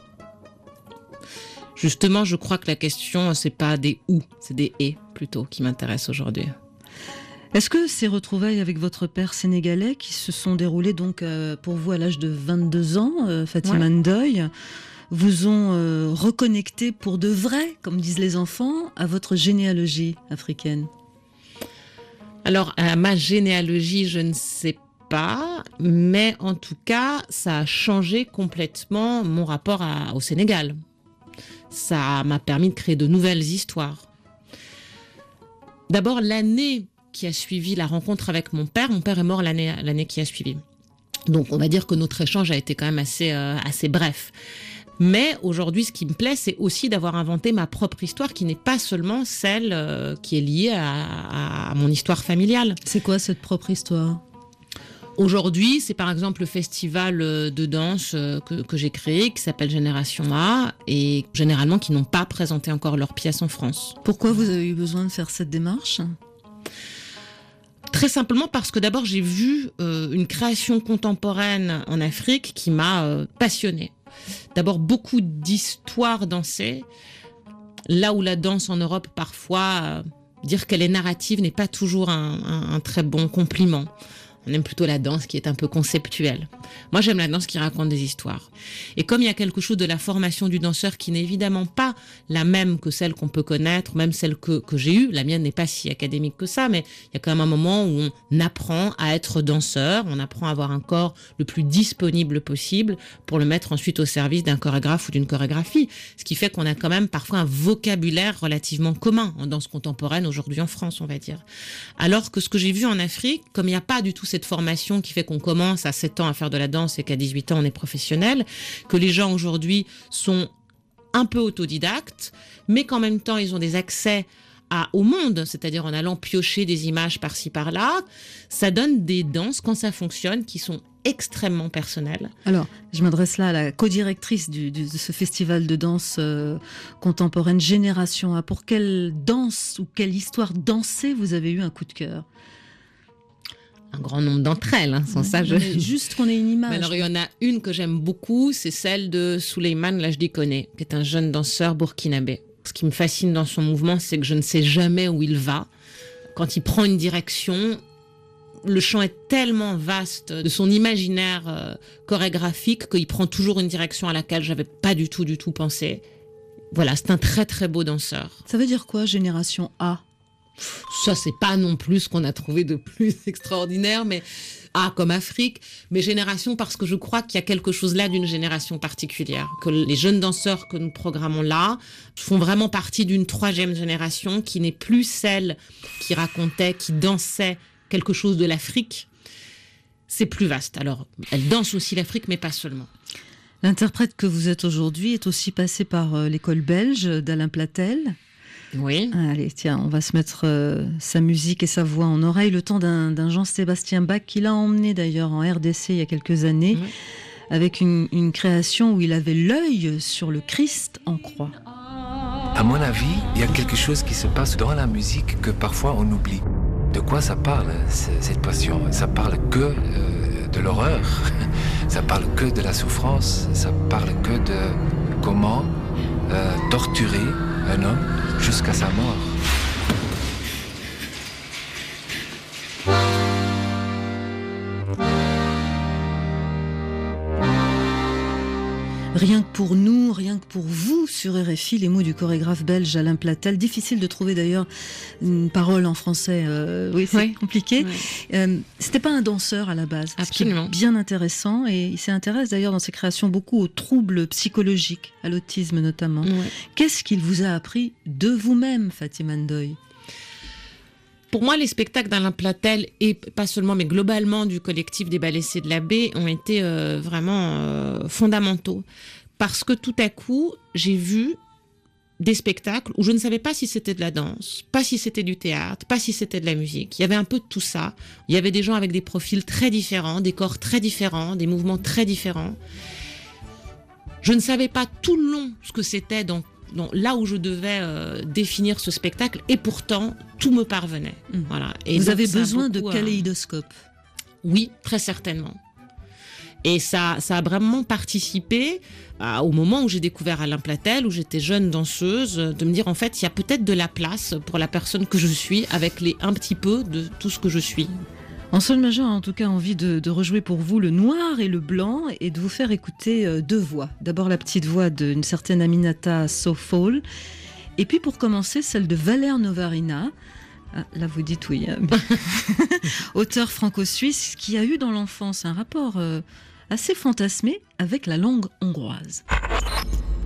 Justement, je crois que la question, c'est pas des « ou », c'est des « et » plutôt qui m'intéressent aujourd'hui. Est-ce que ces retrouvailles avec votre père sénégalais qui se sont déroulées donc pour vous à l'âge de 22 ans, Fatima Ndoye, vous ont reconnecté pour de vrai, comme disent les enfants, à votre généalogie africaine ? Alors, à ma généalogie, je ne sais pas, mais en tout cas, ça a changé complètement mon rapport au Sénégal. ça m'a permis de créer de nouvelles histoires. D'abord, l'année qui a suivi la rencontre avec mon père est mort l'année qui a suivi. Donc on va dire que notre échange a été quand même assez bref. Mais aujourd'hui, ce qui me plaît, c'est aussi d'avoir inventé ma propre histoire qui n'est pas seulement celle qui est liée à mon histoire familiale. C'est quoi cette propre histoire ? Aujourd'hui, c'est par exemple le festival de danse que j'ai créé, qui s'appelle Génération A, et généralement qui n'ont pas présenté encore leurs pièces en France. Pourquoi vous avez eu besoin de faire cette démarche ? Très simplement parce que d'abord j'ai vu une création contemporaine en Afrique qui m'a passionnée. D'abord beaucoup d'histoires dansées, là où la danse en Europe parfois, dire qu'elle est narrative n'est pas toujours un très bon compliment. On aime plutôt la danse qui est un peu conceptuelle. Moi, j'aime la danse qui raconte des histoires. Et comme il y a quelque chose de la formation du danseur qui n'est évidemment pas la même que celle qu'on peut connaître, même celle que j'ai eue, la mienne n'est pas si académique que ça, mais il y a quand même un moment où on apprend à être danseur, on apprend à avoir un corps le plus disponible possible pour le mettre ensuite au service d'un chorégraphe ou d'une chorégraphie. Ce qui fait qu'on a quand même parfois un vocabulaire relativement commun en danse contemporaine aujourd'hui en France, on va dire. Alors que ce que j'ai vu en Afrique, comme il n'y a pas du tout cette formation qui fait qu'on commence à 7 ans à faire de la danse et qu'à 18 ans on est professionnel, que les gens aujourd'hui sont un peu autodidactes, mais qu'en même temps ils ont des accès au monde, c'est-à-dire en allant piocher des images par-ci par-là, ça donne des danses, quand ça fonctionne, qui sont extrêmement personnelles. Alors, je m'adresse là à la co-directrice de ce festival de danse contemporaine Génération A. Pour quelle danse ou quelle histoire dansée vous avez eu un coup de cœur ? Un grand nombre d'entre elles, sans ça juste qu'on ait une image. Mais alors il y en a une que j'aime beaucoup, c'est celle de Souleymane Lajdi Koné, qui est un jeune danseur burkinabé. Ce qui me fascine dans son mouvement, c'est que je ne sais jamais où il va. Quand il prend une direction, le champ est tellement vaste de son imaginaire chorégraphique qu'il prend toujours une direction à laquelle j'avais pas du tout pensé. Voilà, c'est un très très beau danseur. Ça veut dire quoi, Génération A ? Ça, c'est pas non plus ce qu'on a trouvé de plus extraordinaire, mais comme Afrique, mais génération, parce que je crois qu'il y a quelque chose là d'une génération particulière, que les jeunes danseurs que nous programmons là font vraiment partie d'une 3e génération qui n'est plus celle qui racontait, qui dansait quelque chose de l'Afrique. C'est plus vaste. Alors, elle danse aussi l'Afrique, mais pas seulement. L'interprète que vous êtes aujourd'hui est aussi passé par l'école belge d'Alain Platel. Oui. Allez, tiens, on va se mettre sa musique et sa voix en oreille, le temps d'un Jean-Sébastien Bach qui l'a emmené d'ailleurs en RDC il y a quelques années, avec une création où il avait l'œil sur le Christ en croix. À mon avis, il y a quelque chose qui se passe dans la musique que parfois on oublie. De quoi ça parle, cette passion ? Ça parle que de l'horreur, ça parle que de la souffrance, ça parle que de comment torturer un homme jusqu'à sa mort. Rien que pour nous, rien que pour vous, sur RFI, les mots du chorégraphe belge Alain Platel. Difficile de trouver d'ailleurs une parole en français. Oui, c'est compliqué. Oui. C'était pas un danseur à la base. Absolument. Ce qui est bien intéressant, et il s'intéresse d'ailleurs dans ses créations beaucoup aux troubles psychologiques, à l'autisme notamment. Oui. Qu'est-ce qu'il vous a appris de vous-même, Fatima Ndoye ? Pour moi, les spectacles d'Alain Platel, et pas seulement, mais globalement du collectif des Ballets de l'Abbé, ont été vraiment fondamentaux. Parce que tout à coup, j'ai vu des spectacles où je ne savais pas si c'était de la danse, pas si c'était du théâtre, pas si c'était de la musique. Il y avait un peu de tout ça. Il y avait des gens avec des profils très différents, des corps très différents, des mouvements très différents. Je ne savais pas tout le long ce que c'était là où je devais définir ce spectacle, et pourtant tout me parvenait. Voilà. Et vous avez besoin de kaléidoscope. Oui, très certainement. Et ça a vraiment participé au moment où j'ai découvert Alain Platel, où j'étais jeune danseuse, de me dire en fait il y a peut-être de la place pour la personne que je suis avec un petit peu de tout ce que je suis. En sol majeur a en tout cas envie de rejouer pour vous le noir et le blanc et de vous faire écouter 2 voix. D'abord la petite voix d'une certaine Aminata Soulful, et puis pour commencer celle de Valère Novarina. Ah, là vous dites oui. Auteur franco-suisse qui a eu dans l'enfance un rapport assez fantasmé avec la langue hongroise.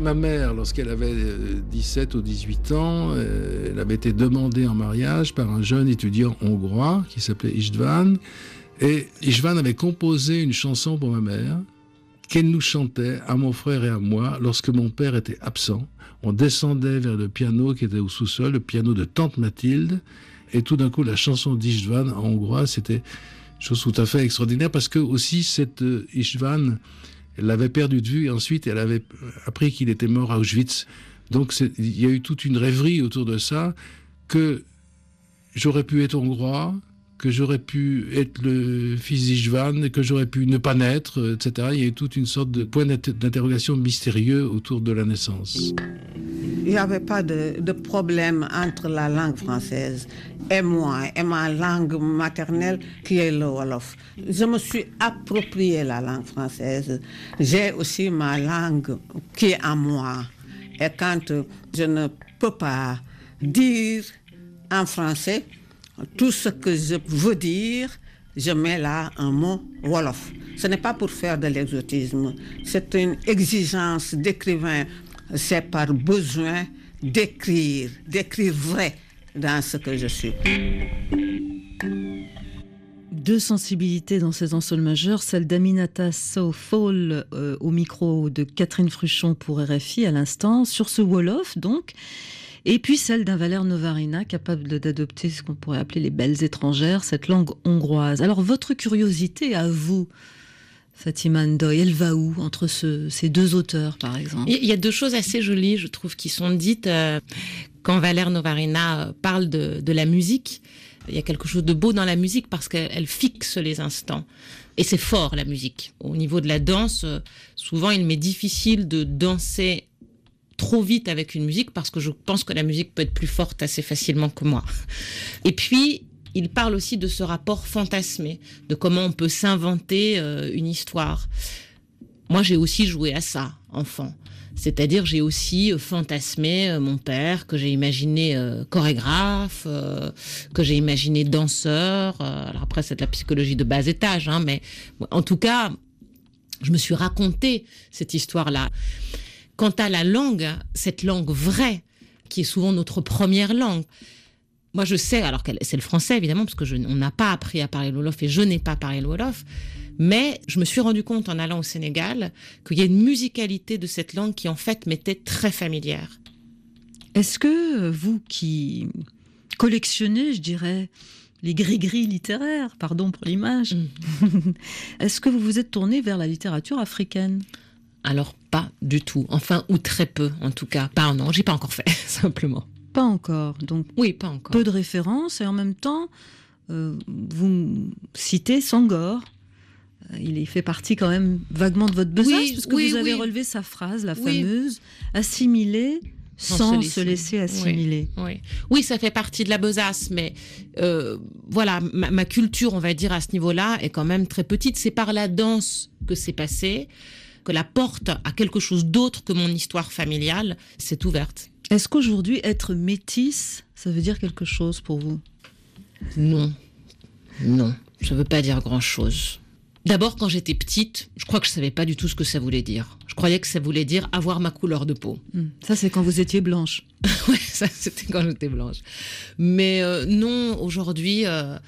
Ma mère, lorsqu'elle avait 17 ou 18 ans, elle avait été demandée en mariage par un jeune étudiant hongrois qui s'appelait István. Et István avait composé une chanson pour ma mère qu'elle nous chantait à mon frère et à moi lorsque mon père était absent. On descendait vers le piano qui était au sous-sol, le piano de Tante Mathilde. Et tout d'un coup, la chanson d'István en hongrois, c'était une chose tout à fait extraordinaire parce que aussi cette István, elle l'avait perdu de vue et ensuite elle avait appris qu'il était mort à Auschwitz. Donc il y a eu toute une rêverie autour de ça, que j'aurais pu être hongrois, que j'aurais pu être le fils d'István, que j'aurais pu ne pas naître, etc. Il y a eu toute une sorte de point d'interrogation mystérieux autour de la naissance. Il n'y avait pas de problème entre la langue française et moi, et ma langue maternelle qui est le Wolof. Je me suis approprié la langue française. J'ai aussi ma langue qui est à moi. Et quand je ne peux pas dire en français tout ce que je veux dire, je mets là un mot Wolof. Ce n'est pas pour faire de l'exotisme, c'est une exigence d'écrivain. C'est par besoin d'écrire vrai dans ce que je suis. Deux sensibilités dans ces ensembles majeurs, celle d'Aminata Sow-Fall au micro de Catherine Fruchon pour RFI à l'instant, sur ce Wolof donc, et puis celle d'un Valère Novarina capable d'adopter ce qu'on pourrait appeler les belles étrangères, cette langue hongroise. Alors votre curiosité à vous, Fatima Ndoye, elle va où entre ces deux auteurs, par exemple ? Il y a deux choses assez jolies, je trouve, qui sont dites quand Valère Novarina parle de la musique. Il y a quelque chose de beau dans la musique parce qu'elle fixe les instants. Et c'est fort, la musique. Au niveau de la danse, souvent, il m'est difficile de danser trop vite avec une musique parce que je pense que la musique peut être plus forte assez facilement que moi. Et puis, il parle aussi de ce rapport fantasmé, de comment on peut s'inventer une histoire. Moi, j'ai aussi joué à ça, enfant. C'est-à-dire, j'ai aussi fantasmé mon père, que j'ai imaginé chorégraphe, que j'ai imaginé danseur. Alors après, c'est de la psychologie de bas étage, hein, mais en tout cas, je me suis raconté cette histoire-là. Quant à la langue, cette langue vraie, qui est souvent notre première langue, moi, je sais, alors que c'est le français, évidemment, parce on n'a pas appris à parler le Wolof et je n'ai pas parlé le Wolof, mais je me suis rendu compte en allant au Sénégal qu'il y a une musicalité de cette langue qui, en fait, m'était très familière. Est-ce que vous qui collectionnez, je dirais, les gris-gris littéraires, pardon pour l'image, est-ce que vous vous êtes tourné vers la littérature africaine ? Alors, pas du tout. Enfin, ou très peu, en tout cas. Non, j'ai pas encore fait, simplement. Pas encore, donc oui, pas encore. Peu de références et en même temps, vous citez Senghor. Il fait partie quand même vaguement de votre besace, parce que vous avez relevé sa phrase, la fameuse « assimiler sans se laisser assimiler ». Oui, ça fait partie de la besace, mais voilà, ma culture, on va dire, à ce niveau-là, est quand même très petite. C'est par la danse que c'est passé, que la porte à quelque chose d'autre que mon histoire familiale s'est ouverte. Est-ce qu'aujourd'hui, être métisse, ça veut dire quelque chose pour vous ? Non, ça ne veut pas dire grand-chose. D'abord, quand j'étais petite, je crois que je ne savais pas du tout ce que ça voulait dire. Je croyais que ça voulait dire avoir ma couleur de peau. Ça, c'est quand vous étiez blanche. Oui, ça, c'était quand j'étais blanche. Mais non, aujourd'hui...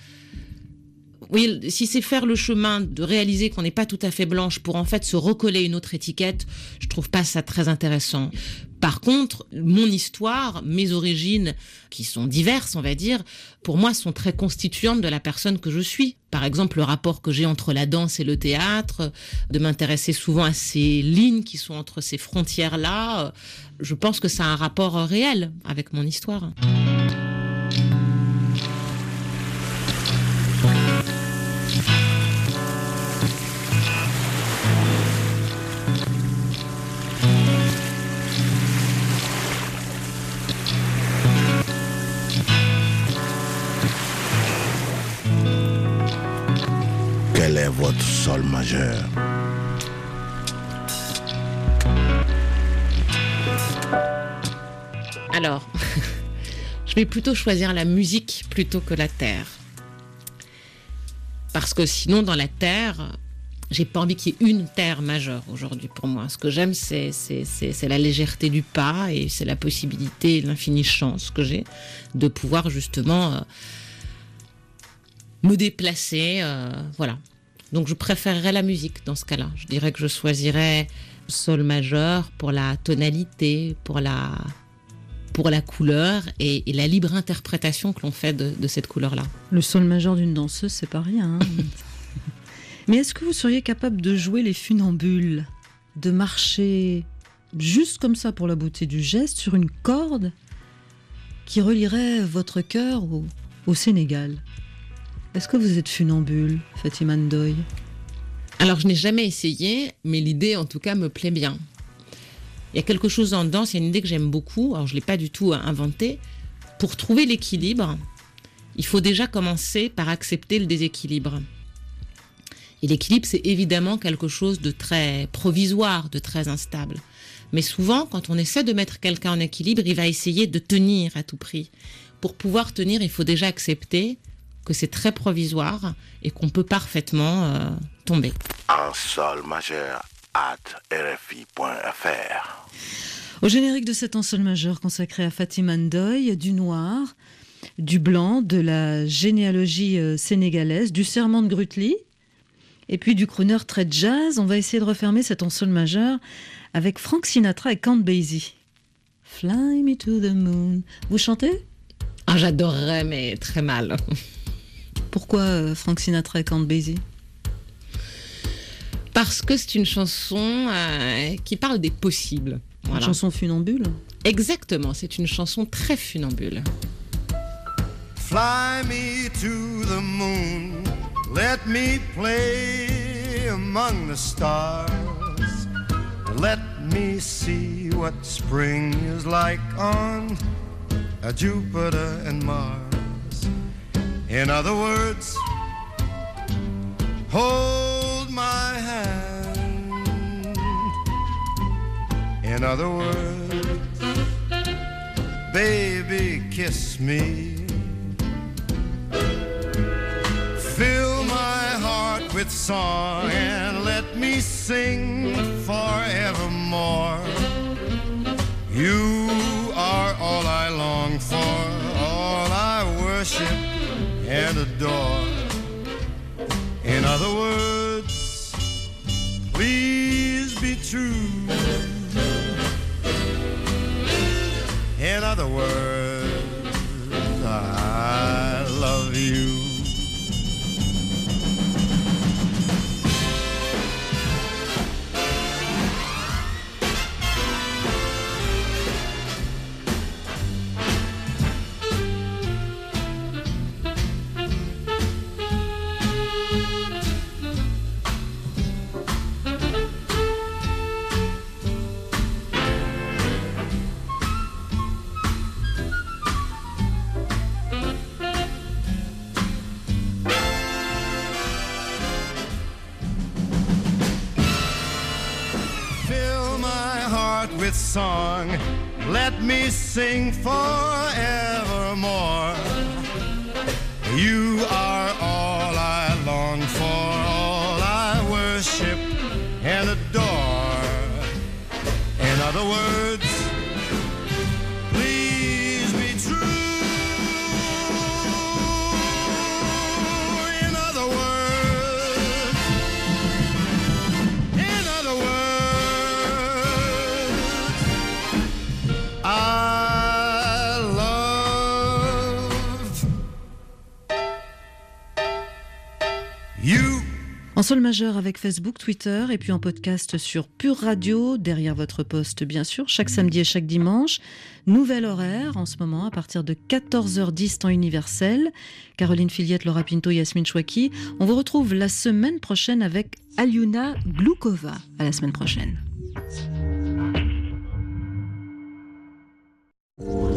Oui, si c'est faire le chemin de réaliser qu'on n'est pas tout à fait blanche pour en fait se recoller une autre étiquette, je trouve pas ça très intéressant. Par contre, mon histoire, mes origines, qui sont diverses, on va dire, pour moi, sont très constituantes de la personne que je suis. Par exemple, le rapport que j'ai entre la danse et le théâtre, de m'intéresser souvent à ces lignes qui sont entre ces frontières-là, je pense que ça a un rapport réel avec mon histoire. Quel est votre sol majeur? Alors, je vais plutôt choisir la musique plutôt que la terre. Parce que sinon, dans la terre, J'ai pas envie qu'il y ait une terre majeure aujourd'hui pour moi. Ce que j'aime, c'est la légèreté du pas et c'est la possibilité, l'infinie chance que j'ai de pouvoir justement me déplacer. Voilà. Donc je préférerais la musique dans ce cas-là. Je dirais que je choisirais sol majeur pour la tonalité, pour la couleur et la libre interprétation que l'on fait de cette couleur-là. Le sol majeur d'une danseuse, c'est pas rien. Hein. Mais est-ce que vous seriez capable de jouer les funambules, de marcher juste comme ça pour la beauté du geste sur une corde qui relierait votre cœur au Sénégal? Est-ce que vous êtes funambule, Fatima Ndoye? Alors je n'ai jamais essayé, mais l'idée en tout cas me plaît bien. Il y a quelque chose en danse, il y a une idée que j'aime beaucoup, alors je ne l'ai pas du tout inventée. Pour trouver l'équilibre, il faut déjà commencer par accepter le déséquilibre. Et l'équilibre, c'est évidemment quelque chose de très provisoire, de très instable. Mais souvent, quand on essaie de mettre quelqu'un en équilibre, il va essayer de tenir à tout prix. Pour pouvoir tenir, il faut déjà accepter que c'est très provisoire et qu'on peut parfaitement tomber. En sol majeur @rfi.fr. Au générique de cet en sol majeur consacré à Fatima Ndoye, du noir, du blanc, de la généalogie sénégalaise, du serment de Grutli, et puis du crooner très jazz, on va essayer de refermer cet en sol majeur avec Frank Sinatra et Count Basie. Fly me to the moon. Vous chantez? Ah, j'adorerais, mais très mal. Pourquoi Frank Sinatra et Count Basie? Parce que c'est une chanson qui parle des possibles. Voilà. Une chanson funambule? Exactement, c'est une chanson très funambule. Fly me to the moon, let me play among the stars, let me see what spring is like on Jupiter and Mars. In other words, hold my hand. In other words, baby, kiss me. Fill my heart with song and let me sing forevermore. You are all I long for, all I worship and adore. In other words, please be true. In other words, I love you. With song, let me sing forevermore. You are all I long for, all I worship and adore. In other words, please be true. In other words, I love you. En sol majeur avec Facebook, Twitter et puis en podcast sur Pure Radio, derrière votre poste bien sûr, chaque samedi et chaque dimanche. Nouvel horaire en ce moment à partir de 14h10 temps universel. Caroline Filiette, Laura Pinto, Yasmine Chouaki. On vous retrouve la semaine prochaine avec Aliona Gloukova. À la semaine prochaine.